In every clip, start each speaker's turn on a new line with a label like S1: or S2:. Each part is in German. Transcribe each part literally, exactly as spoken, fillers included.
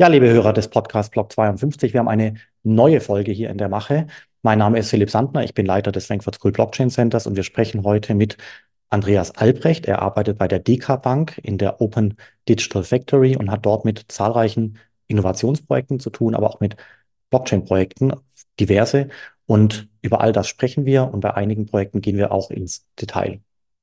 S1: Ja, liebe Hörer des Podcasts Block zweiundfünfzig, wir haben eine neue Folge hier in der Mache. Mein Name ist Philipp Sandner, ich bin Leiter des Frankfurt School Blockchain Centers und wir sprechen heute mit Andreas Albrecht. Er arbeitet bei der D K Bank in der Open Digital Factory und hat dort mit zahlreichen Innovationsprojekten zu tun, aber auch mit Blockchain-Projekten, diverse. Und über all das sprechen wir und bei einigen Projekten gehen wir auch ins Detail.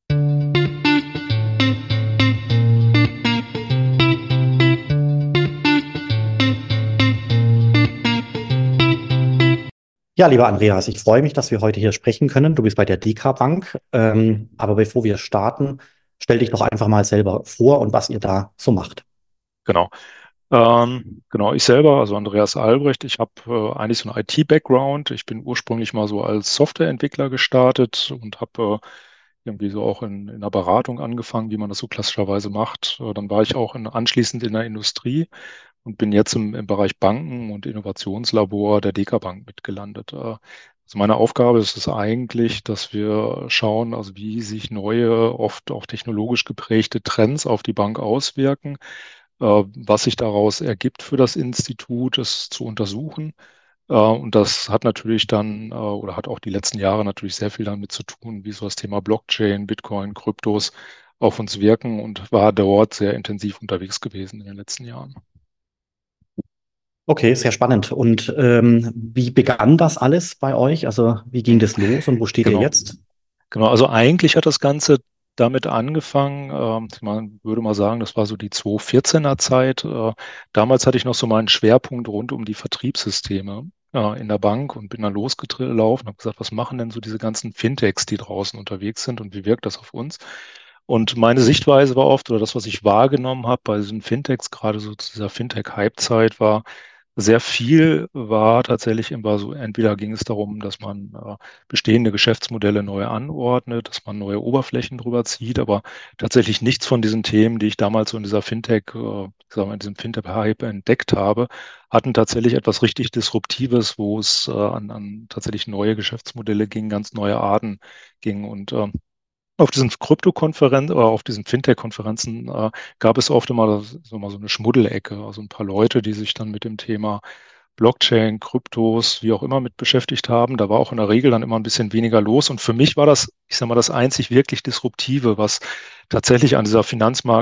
S1: Ja, lieber Andreas, ich freue mich, dass wir heute hier sprechen können. Du bist bei der D K Bank. Ähm, aber bevor wir starten, stell dich doch einfach mal selber vor und was ihr da so macht.
S2: Genau. Ähm, genau, ich selber, also Andreas Albrecht, ich habe äh, eigentlich so einen I T-Background. Ich bin ursprünglich mal so als Softwareentwickler gestartet und habe äh, irgendwie so auch in, in der Beratung angefangen, wie man das so klassischerweise macht. Äh, dann war ich auch in, anschließend in der Industrie und bin jetzt im, im Bereich Banken und Innovationslabor der D K Bank mitgelandet. Äh, also meine Aufgabe ist es eigentlich, dass wir schauen, also wie sich neue, oft auch technologisch geprägte Trends auf die Bank auswirken, äh, was sich daraus ergibt für das Institut, es zu untersuchen. Äh, Und das hat natürlich dann äh, oder hat auch die letzten Jahre natürlich sehr viel damit zu tun, wie so das Thema Blockchain, Bitcoin, Kryptos auf uns wirken und war dort sehr intensiv unterwegs gewesen in den letzten Jahren.
S1: Okay, sehr spannend. Und ähm, wie begann das alles bei euch? Also wie ging
S2: Mhm.
S1: das los und wo steht ihr
S2: Genau,
S1: jetzt?
S2: genau. Also eigentlich hat das Ganze damit angefangen, ähm, man würde mal sagen, das war so die zweitausendvierzehner Zeit. Äh, damals hatte ich noch so meinen Schwerpunkt rund um die Vertriebssysteme äh, in der Bank und bin dann losgelaufen und habe gesagt, was machen denn so diese ganzen Fintechs, die draußen unterwegs sind und wie wirkt das auf uns? Und meine Sichtweise war oft, oder das, was ich wahrgenommen habe bei diesen Fintechs, gerade so zu dieser Fintech-Hype-Zeit, war, sehr viel war tatsächlich immer so, entweder ging es darum, dass man äh, bestehende Geschäftsmodelle neu anordnet, dass man neue Oberflächen drüber zieht, aber tatsächlich nichts von diesen Themen, die ich damals so in dieser Fintech, äh, sagen wir, in diesem Fintech-Hype entdeckt habe, hatten tatsächlich etwas richtig Disruptives, wo es äh, an, an tatsächlich neue Geschäftsmodelle ging, ganz neue Arten ging. Und ähm, auf diesen Krypto-Konferenzen oder auf diesen Fintech-Konferenzen äh, gab es oft immer so, mal so eine Schmuddelecke, also ein paar Leute, die sich dann mit dem Thema Blockchain, Kryptos, wie auch immer mit beschäftigt haben. Da war auch in der Regel dann immer ein bisschen weniger los. Und für mich war das, ich sage mal, das einzig wirklich Disruptive, was tatsächlich an dieser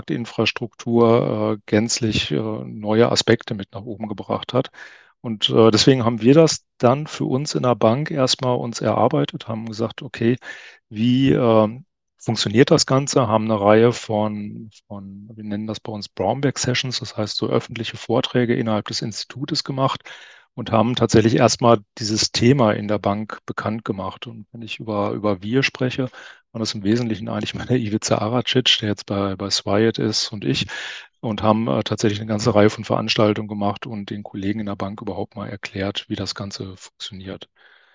S2: Finanzmarktinfrastruktur äh, gänzlich äh, neue Aspekte mit nach oben gebracht hat. Und äh, deswegen haben wir das dann für uns in der Bank erstmal uns erarbeitet, haben gesagt, okay, wie ähm, funktioniert das Ganze? Haben eine Reihe von, von, wir nennen das bei uns Brownback Sessions, das heißt so öffentliche Vorträge innerhalb des Institutes gemacht und haben tatsächlich erstmal dieses Thema in der Bank bekannt gemacht. Und wenn ich über, über wir spreche, war das im Wesentlichen eigentlich meine Ivica Aracic, der jetzt bei, bei Swayet ist, und ich, und haben äh, tatsächlich eine ganze Reihe von Veranstaltungen gemacht und den Kollegen in der Bank überhaupt mal erklärt, wie das Ganze funktioniert.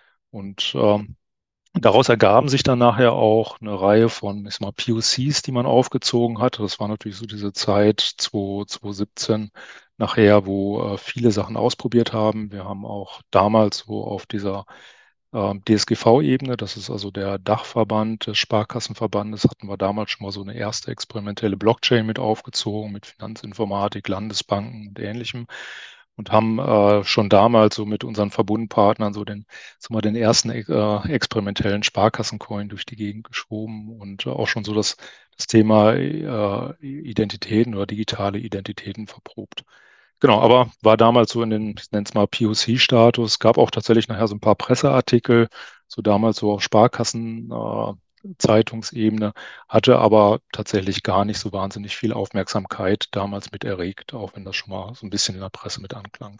S2: Und ähm, daraus ergaben sich dann nachher auch eine Reihe von, ich sag mal, P O Cs, die man aufgezogen hat. Das war natürlich so diese Zeit zwanzig siebzehn nachher, wo äh, viele Sachen ausprobiert haben. Wir haben auch damals so auf dieser ähm, D S G V-Ebene, das ist also der Dachverband des Sparkassenverbandes, hatten wir damals schon mal so eine erste experimentelle Blockchain mit aufgezogen, mit Finanzinformatik, Landesbanken und Ähnlichem. Und haben äh, schon damals so mit unseren Verbundpartnern so den, so mal den ersten äh, experimentellen Sparkassencoin durch die Gegend geschoben und äh, auch schon so das, das Thema äh, Identitäten oder digitale Identitäten verprobt. Genau, aber war damals so in den, ich nenne es mal P O C-Status, gab auch tatsächlich nachher so ein paar Presseartikel, so damals so auf Sparkassen, äh, Zeitungsebene, hatte aber tatsächlich gar nicht so wahnsinnig viel Aufmerksamkeit damals mit erregt, auch wenn das schon mal so ein bisschen in der Presse mit anklang.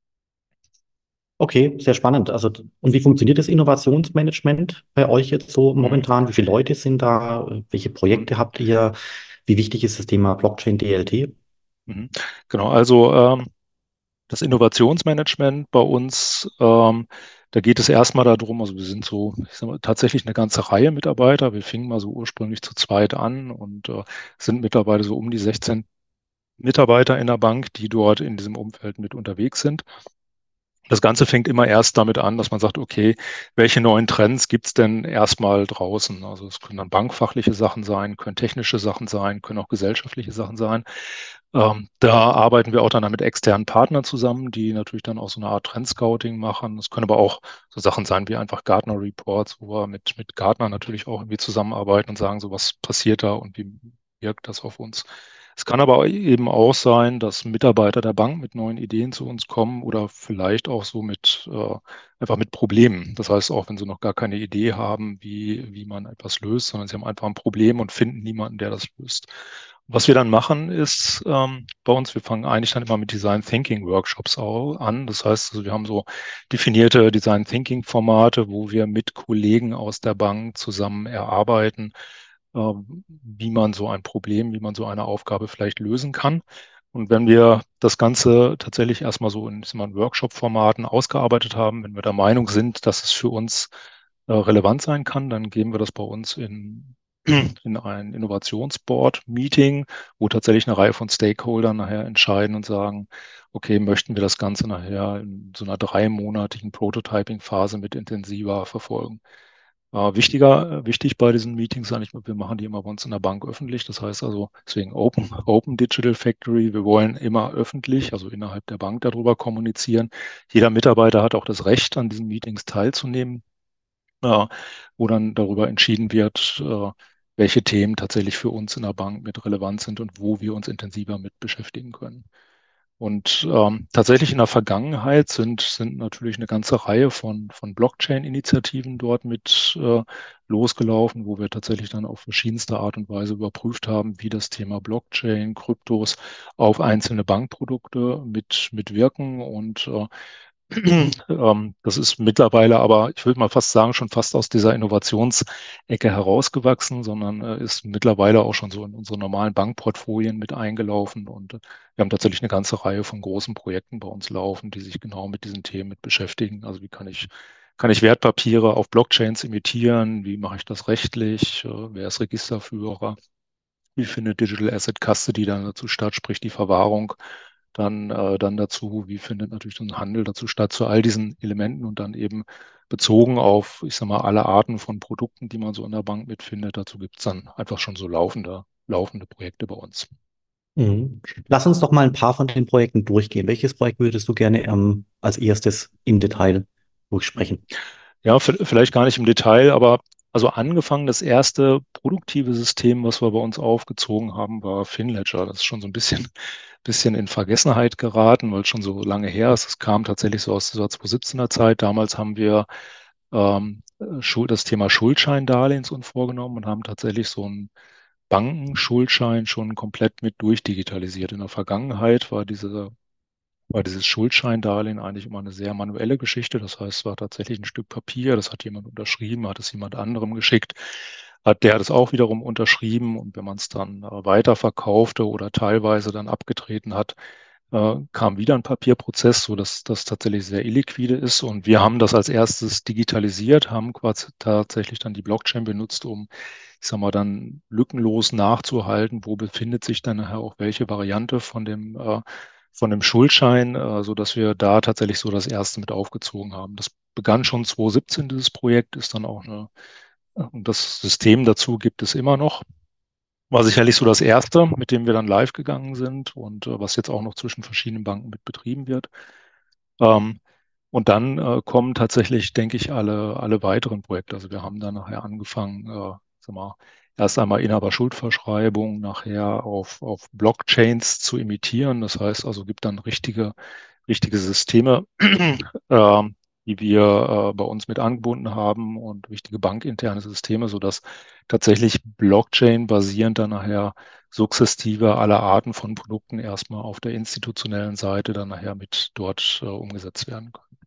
S1: Okay, sehr spannend. Also und wie funktioniert das Innovationsmanagement bei euch jetzt so
S2: Mhm.
S1: momentan? Wie viele Leute sind da? Welche
S2: Mhm.
S1: Projekte habt ihr? Wie wichtig ist das Thema Blockchain D L T?
S2: Mhm. Genau, also ähm, das Innovationsmanagement bei uns, ähm, da geht es erstmal darum, also wir sind so, ich sag mal, tatsächlich eine ganze Reihe Mitarbeiter. Wir fingen mal so ursprünglich zu zweit an und äh, sind mittlerweile so um die sechzehn Mitarbeiter in der Bank, die dort in diesem Umfeld mit unterwegs sind. Das Ganze fängt immer erst damit an, dass man sagt, okay, welche neuen Trends gibt es denn erstmal draußen? Also es können dann bankfachliche Sachen sein, können technische Sachen sein, können auch gesellschaftliche Sachen sein. Ähm, da arbeiten wir auch dann mit externen Partnern zusammen, die natürlich dann auch so eine Art Trendscouting machen. Es können aber auch so Sachen sein wie einfach Gartner Reports, wo wir mit, mit Gartner natürlich auch irgendwie zusammenarbeiten und sagen, so was passiert da und wie wirkt das auf uns. Es kann aber eben auch sein, dass Mitarbeiter der Bank mit neuen Ideen zu uns kommen oder vielleicht auch so mit äh, einfach mit Problemen. Das heißt, auch wenn sie noch gar keine Idee haben, wie, wie man etwas löst, sondern sie haben einfach ein Problem und finden niemanden, der das löst. Was wir dann machen, ist ähm, bei uns, wir fangen eigentlich dann immer mit Design Thinking Workshops au- an. Das heißt, also wir haben so definierte Design Thinking Formate, wo wir mit Kollegen aus der Bank zusammen erarbeiten, äh, wie man so ein Problem, wie man so eine Aufgabe vielleicht lösen kann. Und wenn wir das Ganze tatsächlich erstmal so in, in Workshop-Formaten ausgearbeitet haben, wenn wir der Meinung sind, dass es für uns äh, relevant sein kann, dann geben wir das bei uns in, in ein Innovationsboard-Meeting, wo tatsächlich eine Reihe von Stakeholdern nachher entscheiden und sagen, okay, möchten wir das Ganze nachher in so einer dreimonatigen Prototyping-Phase mit intensiver verfolgen. Äh, wichtiger, äh, wichtig bei diesen Meetings eigentlich, wir machen die immer bei uns in der Bank öffentlich. Das heißt also, deswegen Open, Open Digital Factory. Wir wollen immer öffentlich, also innerhalb der Bank darüber kommunizieren. Jeder Mitarbeiter hat auch das Recht, an diesen Meetings teilzunehmen, äh, wo dann darüber entschieden wird, äh, welche Themen tatsächlich für uns in der Bank mit relevant sind und wo wir uns intensiver mit beschäftigen können. Und ähm, tatsächlich in der Vergangenheit sind, sind natürlich eine ganze Reihe von, von Blockchain-Initiativen dort mit äh, losgelaufen, wo wir tatsächlich dann auf verschiedenste Art und Weise überprüft haben, wie das Thema Blockchain, Kryptos auf einzelne Bankprodukte mit, mitwirken. Und äh, ähm, das ist mittlerweile aber, ich würde mal fast sagen, schon fast aus dieser Innovationsecke herausgewachsen, sondern äh, ist mittlerweile auch schon so in unsere normalen Bankportfolien mit eingelaufen. Und äh, wir haben tatsächlich eine ganze Reihe von großen Projekten bei uns laufen, die sich genau mit diesen Themen mit beschäftigen. Also wie kann ich, kann ich Wertpapiere auf Blockchains emittieren? Wie mache ich das rechtlich? Äh, wer ist Registerführer? Wie findet Digital Asset Custody dann dazu statt, sprich die Verwahrung dann, äh, dann dazu, wie findet natürlich ein Handel dazu statt, zu all diesen Elementen und dann eben bezogen auf, ich sag mal, alle Arten von Produkten, die man so in der Bank mitfindet. Dazu gibt es dann einfach schon so laufende, laufende Projekte bei uns.
S1: Mhm. Lass uns doch mal ein paar von den Projekten durchgehen. Welches Projekt würdest du gerne ähm, als erstes im Detail durchsprechen?
S2: Ja, v- vielleicht gar nicht im Detail, aber also angefangen, das erste produktive System, was wir bei uns aufgezogen haben, war FinLedger. Das ist schon so ein bisschen, bisschen in Vergessenheit geraten, weil es schon so lange her ist. Es kam tatsächlich so aus dieser zwanzig siebzehner Zeit. Damals haben wir ähm, Schuld, das Thema Schuldscheindarlehens uns vorgenommen und haben tatsächlich so einen Bankenschuldschein schon komplett mit durchdigitalisiert. In der Vergangenheit war diese war dieses Schuldscheindarlehen eigentlich immer eine sehr manuelle Geschichte. Das heißt, es war tatsächlich ein Stück Papier, das hat jemand unterschrieben, hat es jemand anderem geschickt, hat der das auch wiederum unterschrieben und wenn man es dann äh, weiterverkaufte oder teilweise dann abgetreten hat, äh, kam wieder ein Papierprozess, sodass das tatsächlich sehr illiquide ist. Und wir haben das als erstes digitalisiert, haben quasi tatsächlich dann die Blockchain benutzt, um, ich sag mal, dann lückenlos nachzuhalten, wo befindet sich dann nachher auch welche Variante von dem äh, von dem Schuldschein, äh, so dass wir da tatsächlich so das erste mit aufgezogen haben. Das begann schon zwanzig siebzehn, dieses Projekt, ist dann auch eine, und das System dazu gibt es immer noch. War sicherlich so das erste, mit dem wir dann live gegangen sind und äh, was jetzt auch noch zwischen verschiedenen Banken mit betrieben wird. Ähm, und dann äh, kommen tatsächlich, denke ich, alle, alle weiteren Projekte. Also wir haben dann nachher angefangen, äh, sag mal, erst einmal Inhaberschuldverschreibung, nachher auf, auf Blockchains zu imitieren. Das heißt also, gibt dann richtige, richtige Systeme, äh, die wir äh, bei uns mit angebunden haben und wichtige bankinterne Systeme, sodass tatsächlich Blockchain-basierend dann nachher sukzessive alle Arten von Produkten erstmal auf der institutionellen Seite dann nachher mit dort äh, umgesetzt werden können.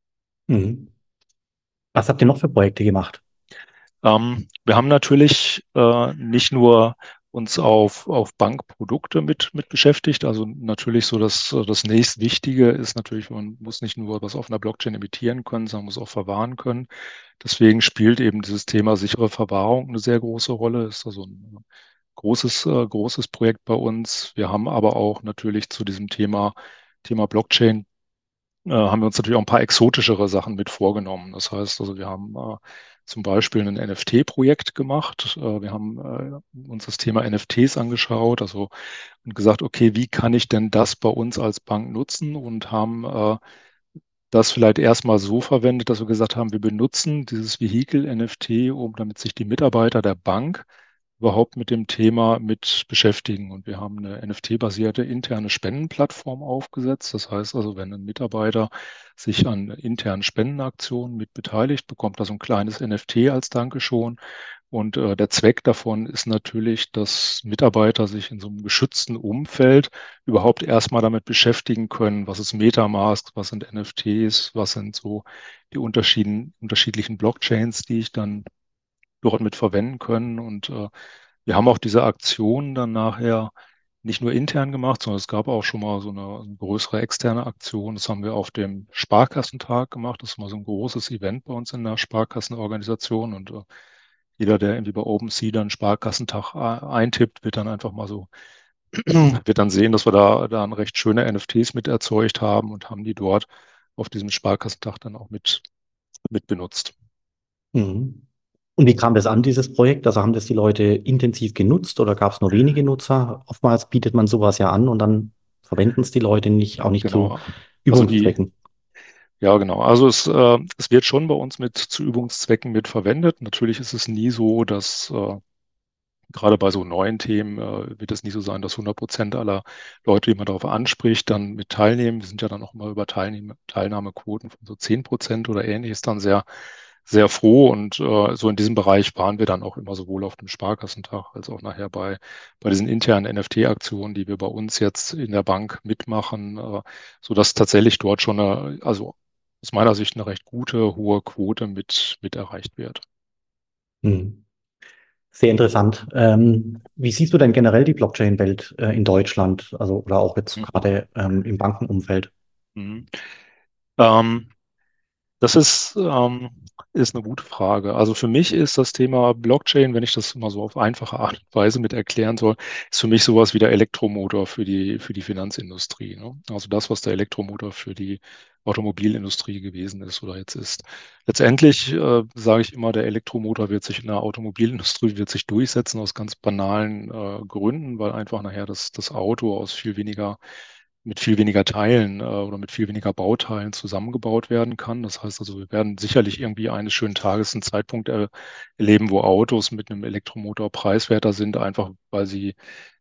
S1: Mhm. Was habt ihr noch für Projekte gemacht?
S2: Ähm, wir haben natürlich äh, nicht nur uns auf, auf Bankprodukte mit, mit beschäftigt. Also natürlich so das, das nächstwichtige ist natürlich, man muss nicht nur was auf einer Blockchain emittieren können, sondern muss auch verwahren können. Deswegen spielt eben dieses Thema sichere Verwahrung eine sehr große Rolle. Ist also ein großes, äh, großes Projekt bei uns. Wir haben aber auch natürlich zu diesem Thema, Thema Blockchain äh, haben wir uns natürlich auch ein paar exotischere Sachen mit vorgenommen. Das heißt, also wir haben äh, zum Beispiel ein N F T-Projekt gemacht. Äh, wir haben äh, uns das Thema N F Ts angeschaut, also und gesagt, okay, wie kann ich denn das bei uns als Bank nutzen und haben äh, das vielleicht erstmal so verwendet, dass wir gesagt haben, wir benutzen dieses Vehikel N F T, um damit sich die Mitarbeiter der Bank überhaupt mit dem Thema mit beschäftigen. Und wir haben eine N F T-basierte interne Spendenplattform aufgesetzt. Das heißt also, wenn ein Mitarbeiter sich an internen Spendenaktionen mit beteiligt, bekommt er so ein kleines N F T als Dankeschön. Und äh, der Zweck davon ist natürlich, dass Mitarbeiter sich in so einem geschützten Umfeld überhaupt erstmal damit beschäftigen können, was ist MetaMask, was sind N F Ts, was sind so die unterschieden, unterschiedlichen Blockchains, die ich dann dort mit verwenden können. Und äh, wir haben auch diese Aktion dann nachher nicht nur intern gemacht, sondern es gab auch schon mal so eine, eine größere externe Aktion. Das haben wir auf dem Sparkassentag gemacht. Das ist mal so ein großes Event bei uns in der Sparkassenorganisation. Und äh, jeder, der irgendwie bei OpenSea dann Sparkassentag äh, eintippt, wird dann einfach mal so, wird dann sehen, dass wir da, da recht schöne N F Ts mit erzeugt haben und haben die dort auf diesem Sparkassentag dann auch mit, mit benutzt.
S1: Mhm. Und wie kam das an, dieses Projekt? Also haben das die Leute intensiv genutzt oder gab es nur wenige Nutzer? Oftmals bietet man sowas ja an und dann verwenden es die Leute nicht, auch nicht zu
S2: Genau. Also die,
S1: Übungszwecken.
S2: Ja, genau. Also es, äh, es wird schon bei uns mit zu Übungszwecken mit verwendet. Natürlich ist es nie so, dass äh, gerade bei so neuen Themen äh, wird es nie so sein, dass hundert Prozent aller Leute, die man darauf anspricht, dann mit teilnehmen. Wir sind ja dann auch immer über Teilnehme, Teilnahmequoten von so zehn Prozent oder ähnliches dann sehr, sehr froh. Und äh, so in diesem Bereich waren wir dann auch immer sowohl auf dem Sparkassentag als auch nachher bei, bei diesen internen N F T-Aktionen, die wir bei uns jetzt in der Bank mitmachen, äh, sodass tatsächlich dort schon eine, also aus meiner Sicht eine recht gute, hohe Quote mit, mit erreicht wird.
S1: Mhm. Sehr interessant. Ähm, wie siehst du denn generell die Blockchain-Welt äh, in Deutschland, also oder auch jetzt
S2: Mhm.
S1: gerade ähm, im Bankenumfeld?
S2: Mhm. Ähm, Das ist, ähm, ist eine gute Frage. Also für mich ist das Thema Blockchain, wenn ich das mal so auf einfache Art und Weise mit erklären soll, ist für mich sowas wie der Elektromotor für die, für die Finanzindustrie, ne? Also das, was der Elektromotor für die Automobilindustrie gewesen ist oder jetzt ist. Letztendlich äh, sage ich immer, der Elektromotor wird sich in der Automobilindustrie wird sich durchsetzen aus ganz banalen äh, Gründen, weil einfach nachher das, das Auto aus viel weniger mit viel weniger Teilen äh, oder mit viel weniger Bauteilen zusammengebaut werden kann. Das heißt also, wir werden sicherlich irgendwie eines schönen Tages einen Zeitpunkt er erleben, wo Autos mit einem Elektromotor preiswerter sind, einfach weil sie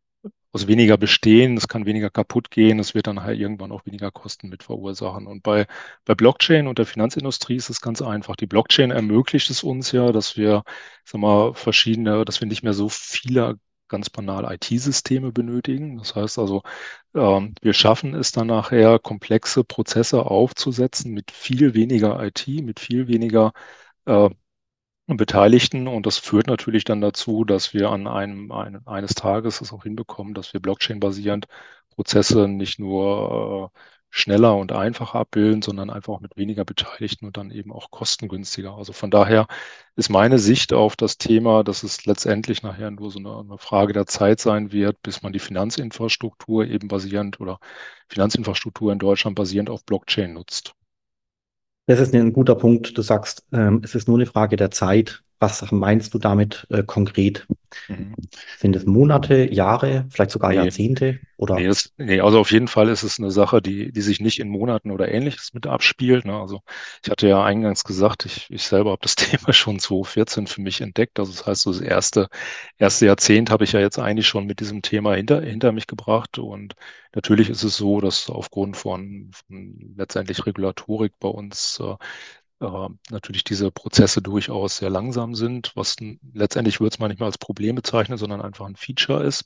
S2: aus weniger bestehen, es kann weniger kaputt gehen, es wird dann halt irgendwann auch weniger Kosten mit verursachen. Und bei, bei Blockchain und der Finanzindustrie ist es ganz einfach. Die Blockchain ermöglicht es uns ja, dass wir, sag mal, verschiedene, dass wir nicht mehr so viele ganz banal I T-Systeme benötigen. Das heißt also, ähm, wir schaffen es dann nachher, komplexe Prozesse aufzusetzen mit viel weniger I T, mit viel weniger äh, Beteiligten. Und das führt natürlich dann dazu, dass wir an einem, ein, eines Tages es auch hinbekommen, dass wir Blockchain-basierend Prozesse nicht nur äh, schneller und einfacher abbilden, sondern einfach auch mit weniger Beteiligten und dann eben auch kostengünstiger. Also von daher ist meine Sicht auf das Thema, dass es letztendlich nachher nur so eine, eine Frage der Zeit sein wird, bis man die Finanzinfrastruktur eben basierend oder Finanzinfrastruktur in Deutschland basierend auf Blockchain nutzt.
S1: Das ist ein guter Punkt. Du sagst, ähm, es ist nur eine Frage der Zeit. Was meinst du damit äh, konkret?
S2: Mhm.
S1: Sind es Monate, Jahre, vielleicht sogar
S2: Nee,
S1: Jahrzehnte
S2: Nee,
S1: oder?
S2: das, nee, also auf jeden Fall ist es eine Sache, die, die sich nicht in Monaten oder Ähnliches mit abspielt. Ne? Also ich hatte ja eingangs gesagt, ich, ich selber habe das Thema schon zwanzig vierzehn für mich entdeckt. Also das heißt, so das erste, erste Jahrzehnt habe ich ja jetzt eigentlich schon mit diesem Thema hinter, hinter mich gebracht. Und natürlich ist es so, dass aufgrund von, von letztendlich Regulatorik bei uns äh, äh, natürlich diese Prozesse durchaus sehr langsam sind, was n- letztendlich würde es man nicht mal als Problem bezeichnen, sondern einfach ein Feature ist.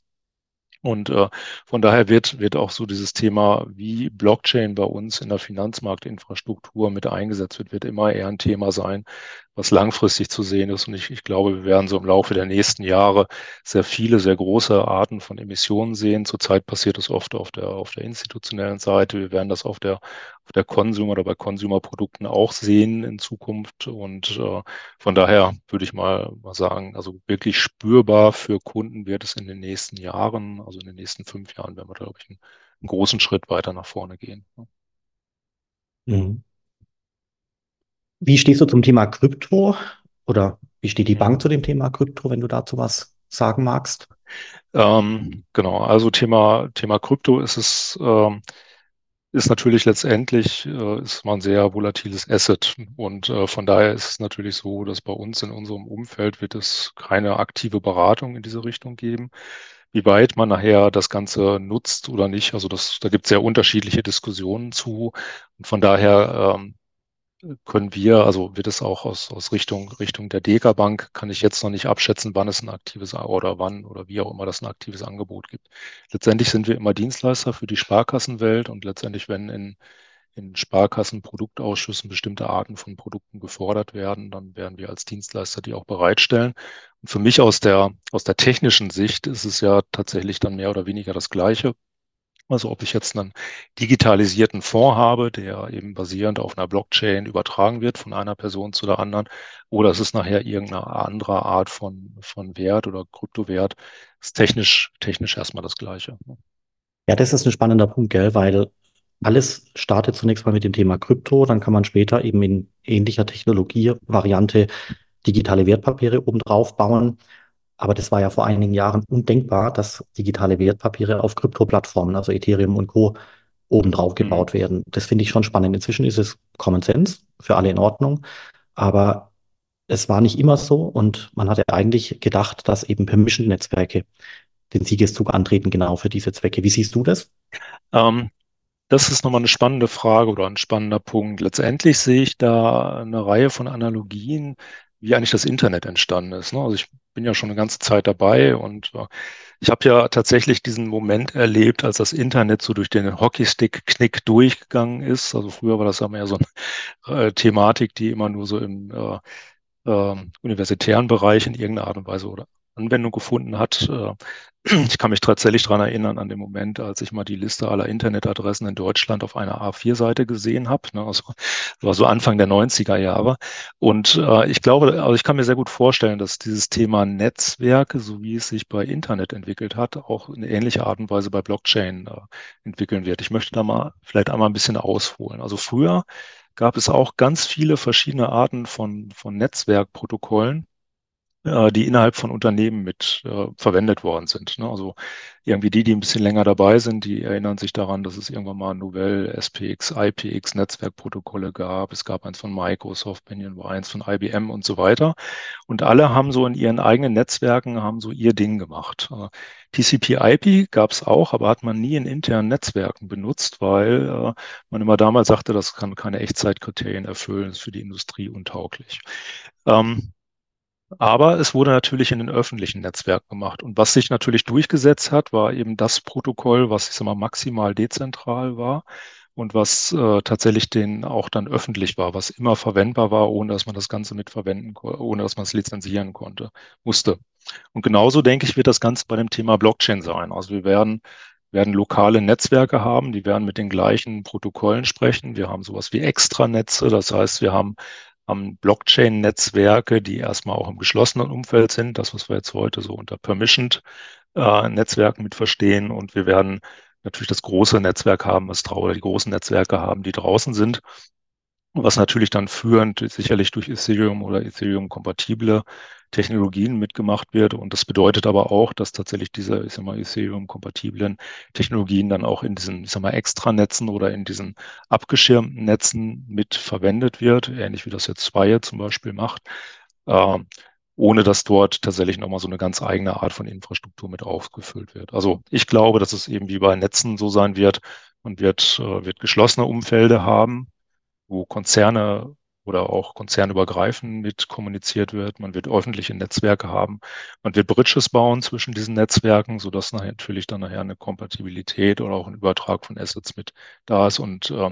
S2: Und äh, von daher wird, wird auch so dieses Thema, wie Blockchain bei uns in der Finanzmarktinfrastruktur mit eingesetzt wird, wird immer eher ein Thema sein, was langfristig zu sehen ist. Und ich, ich glaube, wir werden so im Laufe der nächsten Jahre sehr viele, sehr große Arten von Emissionen sehen. Zurzeit passiert es oft auf der, auf der institutionellen Seite. Wir werden das auf der, auf der Consumer oder bei Consumer-Produkten auch sehen in Zukunft. Und äh, von daher würde ich mal, mal sagen, also wirklich spürbar für Kunden wird es in den nächsten Jahren, also in den nächsten fünf Jahren, werden wir, glaube ich, einen, einen großen Schritt weiter nach vorne gehen.
S1: Mhm. Wie stehst du zum Thema Krypto oder wie steht die Bank zu dem Thema Krypto, wenn du dazu was sagen magst?
S2: Ähm, genau, also Thema, Thema Krypto ist es, ähm, ist natürlich letztendlich, äh, ist man ein sehr volatiles Asset. Und äh, von daher ist es natürlich so, dass bei uns in unserem Umfeld wird es keine aktive Beratung in diese Richtung geben. Wie weit man nachher das Ganze nutzt oder nicht, also das, da gibt es sehr unterschiedliche Diskussionen zu. Und von daher ähm, können wir, also wird es auch aus, aus Richtung, Richtung der Deka Bank, kann ich jetzt noch nicht abschätzen, wann es ein aktives oder wann oder wie auch immer das ein aktives Angebot gibt. Letztendlich sind wir immer Dienstleister für die Sparkassenwelt und letztendlich, wenn in, in Sparkassen-Produktausschüssen bestimmte Arten von Produkten gefordert werden, dann werden wir als Dienstleister die auch bereitstellen. Und für mich aus der, aus der technischen Sicht ist es ja tatsächlich dann mehr oder weniger das Gleiche. Also ob ich jetzt einen digitalisierten Fonds habe, der eben basierend auf einer Blockchain übertragen wird von einer Person zu der anderen, oder es ist nachher irgendeine andere Art von, von Wert oder Kryptowert, ist technisch, technisch erstmal das Gleiche.
S1: Ja, das ist ein spannender Punkt, gell, weil alles startet zunächst mal mit dem Thema Krypto, dann kann man später eben in ähnlicher Technologie-Variante digitale Wertpapiere obendrauf bauen. Aber das war ja vor einigen Jahren undenkbar, dass digitale Wertpapiere auf Krypto-Plattformen, also Ethereum und Co., obendrauf
S2: Mhm.
S1: gebaut werden. Das finde ich schon spannend. Inzwischen ist es Common Sense, für alle in Ordnung. Aber es war nicht immer so und man hatte eigentlich gedacht, dass eben Permission-Netzwerke den Siegeszug antreten, genau für diese Zwecke. Wie siehst du das?
S2: Ähm, Das ist nochmal eine spannende Frage oder ein spannender Punkt. Letztendlich sehe ich da eine Reihe von Analogien, wie eigentlich das Internet entstanden ist. Ne? Also ich bin ja schon eine ganze Zeit dabei und äh, ich habe ja tatsächlich diesen Moment erlebt, als das Internet so durch den Hockeystick-Knick durchgegangen ist. Also früher war das ja mehr so eine äh, Thematik, die immer nur so im äh, ähm, universitären Bereich in irgendeiner Art und Weise oder Anwendung gefunden hat. Äh, ich kann mich tatsächlich daran erinnern, an den Moment, als ich mal die Liste aller Internetadressen in Deutschland auf einer A vier Seite gesehen habe. Ne, also, das war so Anfang der neunziger Jahre. Und äh, ich glaube, also ich kann mir sehr gut vorstellen, dass dieses Thema Netzwerke, so wie es sich bei Internet entwickelt hat, auch in ähnlicher Art und Weise bei Blockchain äh, entwickeln wird. Ich möchte da mal vielleicht einmal ein bisschen ausholen. Also früher gab es auch ganz viele verschiedene Arten von, von Netzwerkprotokollen, äh, die innerhalb von Unternehmen mit äh, verwendet worden sind. Ne? Also irgendwie die, die ein bisschen länger dabei sind, die erinnern sich daran, dass es irgendwann mal Novell, S P X, I P X Netzwerkprotokolle gab. Es gab eins von Microsoft, Banyan war eins von I B M und so weiter. Und alle haben so in ihren eigenen Netzwerken, haben so ihr Ding gemacht. Äh, T C P/I P gab es auch, aber hat man nie in internen Netzwerken benutzt, weil äh, man immer damals sagte, das kann keine Echtzeitkriterien erfüllen, ist für die Industrie untauglich. Ähm, aber es wurde natürlich in den öffentlichen Netzwerken gemacht. Und was sich natürlich durchgesetzt hat, war eben das Protokoll, was ich sag mal maximal dezentral war und was äh, tatsächlich den auch dann öffentlich war, was immer verwendbar war, ohne dass man das Ganze mit verwenden, ko- ohne dass man es lizenzieren konnte, musste. Und genauso denke ich, wird das Ganze bei dem Thema Blockchain sein. Also wir werden, werden lokale Netzwerke haben, die werden mit den gleichen Protokollen sprechen. Wir haben sowas wie Extranetze, das heißt, wir haben haben Blockchain-Netzwerke, die erstmal auch im geschlossenen Umfeld sind, das, was wir jetzt heute so unter Permissioned äh, Netzwerken mit verstehen. Und wir werden natürlich das große Netzwerk haben, was drau oder die großen Netzwerke haben, die draußen sind, was natürlich dann führend sicherlich durch Ethereum oder Ethereum-kompatible Technologien mitgemacht wird. Und das bedeutet aber auch, dass tatsächlich diese, ich sag mal, Ethereum-kompatiblen Technologien dann auch in diesen, ich sag mal, Extranetzen oder in diesen abgeschirmten Netzen mit verwendet wird, ähnlich wie das jetzt Swire zum Beispiel macht, äh, ohne dass dort tatsächlich nochmal so eine ganz eigene Art von Infrastruktur mit aufgefüllt wird. Also ich glaube, dass es eben wie bei Netzen so sein wird und wird, äh, wird geschlossene Umfelder haben, wo Konzerne oder auch konzernübergreifend mit kommuniziert wird. Man wird öffentliche Netzwerke haben. Man wird Bridges bauen zwischen diesen Netzwerken, sodass nachher natürlich dann nachher eine Kompatibilität oder auch ein Übertrag von Assets mit da ist. Und äh,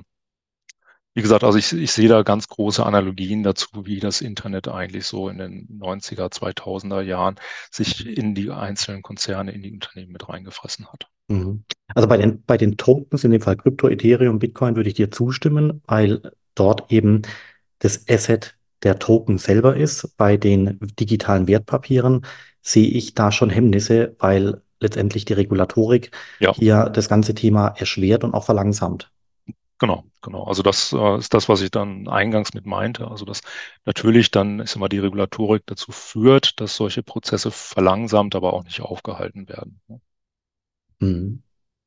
S2: wie gesagt, also ich, ich sehe da ganz große Analogien dazu, wie das Internet eigentlich so in den neunziger, zweitausender Jahren sich in die einzelnen Konzerne, in die Unternehmen mit reingefressen hat.
S1: Mhm. Also bei den, bei den Tokens, in dem Fall Krypto, Ethereum, Bitcoin, würde ich dir zustimmen, weil dort eben das Asset der Token selber ist. Bei den digitalen Wertpapieren sehe ich da schon Hemmnisse, weil letztendlich die Regulatorik
S2: Ja.
S1: hier das ganze Thema erschwert und auch verlangsamt.
S2: Genau, genau. Also das äh, ist das, was ich dann eingangs mit meinte. Also dass natürlich dann ist immer die Regulatorik dazu führt, dass solche Prozesse verlangsamt, aber auch nicht aufgehalten werden.
S1: Mhm.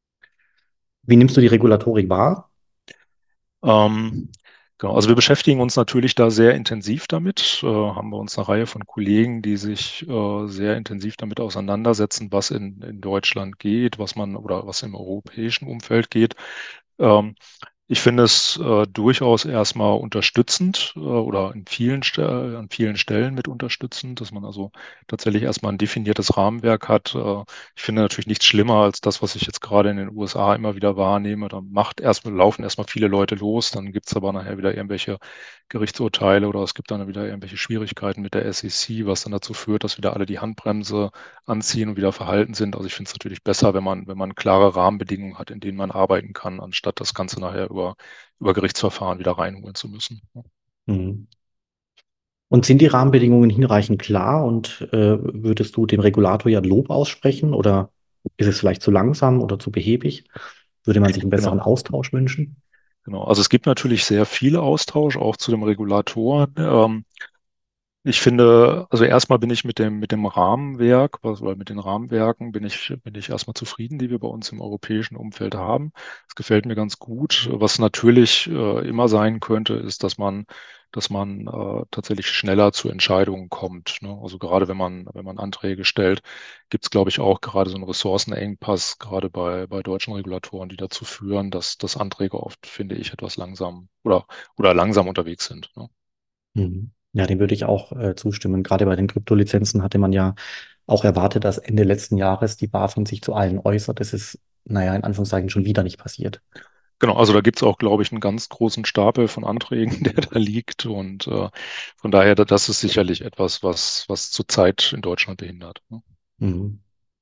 S1: Wie nimmst du die Regulatorik wahr?
S2: Ähm, genau, also wir beschäftigen uns natürlich da sehr intensiv damit, äh, haben wir uns eine Reihe von Kollegen, die sich äh, sehr intensiv damit auseinandersetzen, was in, in Deutschland geht, was man oder was im europäischen Umfeld geht. Ähm, Ich finde es äh, durchaus erstmal unterstützend äh, oder in vielen Ste- an vielen Stellen mit unterstützend, dass man also tatsächlich erstmal ein definiertes Rahmenwerk hat. Äh, ich finde natürlich nichts schlimmer als das, was ich jetzt gerade in den U S A immer wieder wahrnehme. Da macht erstmal, laufen erstmal viele Leute los, dann gibt es aber nachher wieder irgendwelche Gerichtsurteile oder es gibt dann wieder irgendwelche Schwierigkeiten mit der S E C, was dann dazu führt, dass wieder alle die Handbremse anziehen und wieder verhalten sind. Also ich finde es natürlich besser, wenn man, wenn man klare Rahmenbedingungen hat, in denen man arbeiten kann, anstatt das Ganze nachher über, über Gerichtsverfahren wieder reinholen zu müssen.
S1: Mhm. Und sind die Rahmenbedingungen hinreichend klar und äh, würdest du dem Regulator ja Lob aussprechen oder ist es vielleicht zu langsam oder zu behäbig? Würde man sich einen besseren
S2: Genau.
S1: Austausch wünschen?
S2: Genau. Also es gibt natürlich sehr viel Austausch, auch zu dem Regulatoren. Ähm, Ich finde, also erstmal bin ich mit dem, mit dem Rahmenwerk, was- oder mit den Rahmenwerken bin ich, bin ich erstmal zufrieden, die wir bei uns im europäischen Umfeld haben. Es gefällt mir ganz gut. Was natürlich äh, immer sein könnte, ist, dass man, dass man äh, tatsächlich schneller zu Entscheidungen kommt. Ne? Also gerade wenn man, wenn man Anträge stellt, gibt es, glaube ich, auch gerade so einen Ressourcenengpass, gerade bei, bei deutschen Regulatoren, die dazu führen, dass, dass Anträge oft, finde ich, etwas langsam oder, oder langsam unterwegs sind. Ne?
S1: Mhm. Ja, dem würde ich auch äh, zustimmen. Gerade bei den Kryptolizenzen hatte man ja auch erwartet, dass Ende letzten Jahres die BaFin sich zu allen äußert. Das ist, naja, in Anführungszeichen schon wieder nicht passiert.
S2: Genau, also da gibt es auch, glaube ich, einen ganz großen Stapel von Anträgen, der da liegt. Und äh, von daher, da- das ist sicherlich etwas, was, was zurzeit in Deutschland behindert. Ne?
S1: Mhm.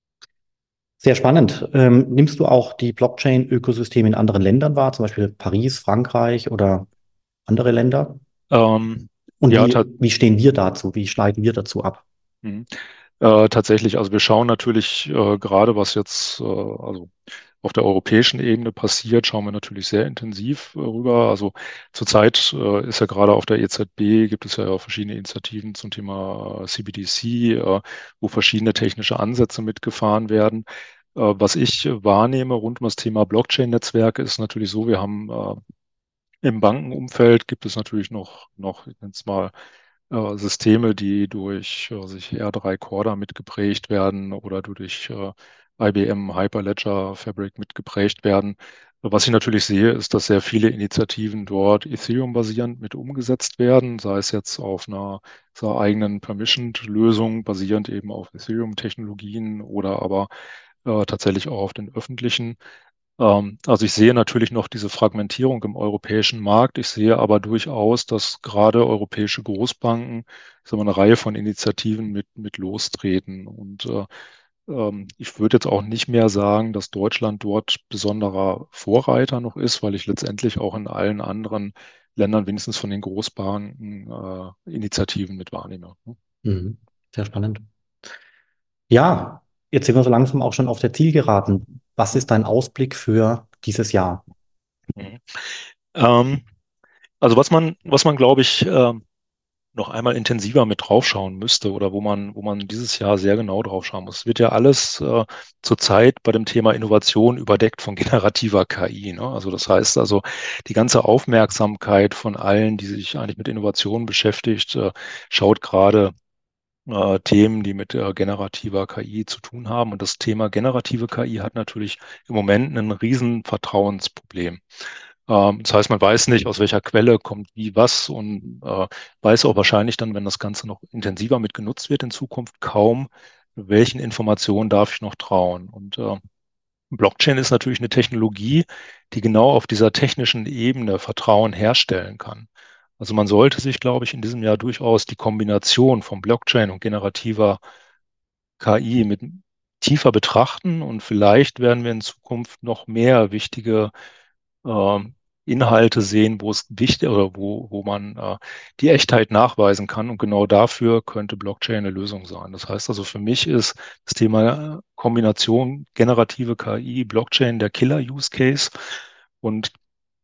S1: Sehr spannend. Ähm, nimmst du auch die Blockchain-Ökosysteme in anderen Ländern wahr, zum Beispiel Paris, Frankreich oder andere Länder?
S2: Ähm,
S1: Und
S2: ja, ta
S1: wie, wie stehen wir dazu? Wie schneiden wir dazu ab?
S2: mhm. Äh, tatsächlich, also wir schauen natürlich äh, gerade, was jetzt äh, also auf der europäischen Ebene passiert, schauen wir natürlich sehr intensiv äh, rüber. Also zurzeit äh, ist ja gerade auf der E Z B, gibt es ja verschiedene Initiativen zum Thema äh, C B D C, äh, wo verschiedene technische Ansätze mitgefahren werden. Äh, was ich wahrnehme rund um das Thema Blockchain-Netzwerke ist natürlich so, wir haben äh, im Bankenumfeld gibt es natürlich noch, noch, ich nenne es mal, äh, Systeme, die durch äh, sich R drei Corda mitgeprägt werden oder durch äh, I B M Hyperledger Fabric mitgeprägt werden. Was ich natürlich sehe, ist, dass sehr viele Initiativen dort Ethereum-basierend mit umgesetzt werden, sei es jetzt auf einer, einer eigenen Permissioned-Lösung basierend eben auf Ethereum-Technologien oder aber äh, tatsächlich auch auf den öffentlichen. Ähm, also ich sehe natürlich noch diese Fragmentierung im europäischen Markt. Ich sehe aber durchaus, dass gerade europäische Großbanken, sagen wir, eine Reihe von Initiativen mit, mit lostreten. Und äh, ähm, ich würde jetzt auch nicht mehr sagen, dass Deutschland dort besonderer Vorreiter noch ist, weil ich letztendlich auch in allen anderen Ländern, wenigstens von den Großbanken, äh, Initiativen mit wahrnehme.
S1: Mhm. Sehr spannend. Ja, jetzt sind wir so langsam auch schon auf der Zielgeraden. Was ist dein Ausblick für dieses Jahr?
S2: Mhm. Ähm, also was man, was man, glaube ich, ähm, noch einmal intensiver mit draufschauen müsste oder wo man, wo man dieses Jahr sehr genau draufschauen muss. Es wird ja alles äh, zurzeit bei dem Thema Innovation überdeckt von generativer K I. Ne? Also das heißt also, die ganze Aufmerksamkeit von allen, die sich eigentlich mit Innovation beschäftigt, äh, schaut gerade äh, Themen, die mit äh, generativer K I zu tun haben. Und das Thema generative K I hat natürlich im Moment ein riesen Vertrauensproblem. Ähm, das heißt, man weiß nicht, aus welcher Quelle kommt wie was und äh, weiß auch wahrscheinlich dann, wenn das Ganze noch intensiver mit genutzt wird in Zukunft, kaum, welchen Informationen darf ich noch trauen. Und äh, Blockchain ist natürlich eine Technologie, die genau auf dieser technischen Ebene Vertrauen herstellen kann. Also man sollte sich, glaube ich, in diesem Jahr durchaus die Kombination von Blockchain und generativer K I mit tiefer betrachten und vielleicht werden wir in Zukunft noch mehr wichtige ähm, Inhalte sehen, wo es wichtig oder wo, wo man äh, die Echtheit nachweisen kann. Und genau dafür könnte Blockchain eine Lösung sein. Das heißt also, für mich ist das Thema äh, Kombination generative K I, Blockchain der Killer-Use Case. Und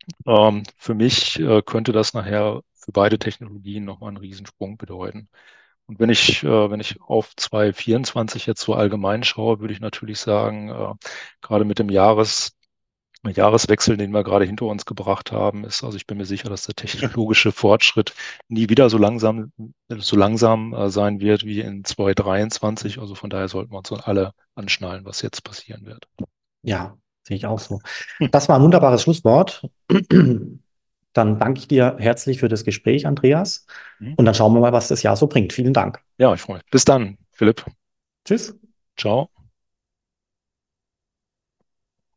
S2: Ähm, für mich äh, könnte das nachher für beide Technologien nochmal einen Riesensprung bedeuten. Und wenn ich, äh, wenn ich auf zwanzig vierundzwanzig jetzt so allgemein schaue, würde ich natürlich sagen, äh, gerade mit dem Jahres, Jahreswechsel, den wir gerade hinter uns gebracht haben, ist, also ich bin mir sicher, dass der technologische Fortschritt nie wieder so langsam, so langsam äh, sein wird wie in zwanzig dreiundzwanzig. Also von daher sollten wir uns alle anschnallen, was jetzt passieren wird.
S1: Ja, sehe ich auch so.
S2: Hm.
S1: Das war ein wunderbares Schlusswort. Dann danke ich dir herzlich für das Gespräch, Andreas.
S2: Hm.
S1: Und dann schauen wir mal, was das Jahr so bringt. Vielen Dank.
S2: Ja, ich freue mich. Bis dann, Philipp.
S1: Tschüss.
S2: Ciao.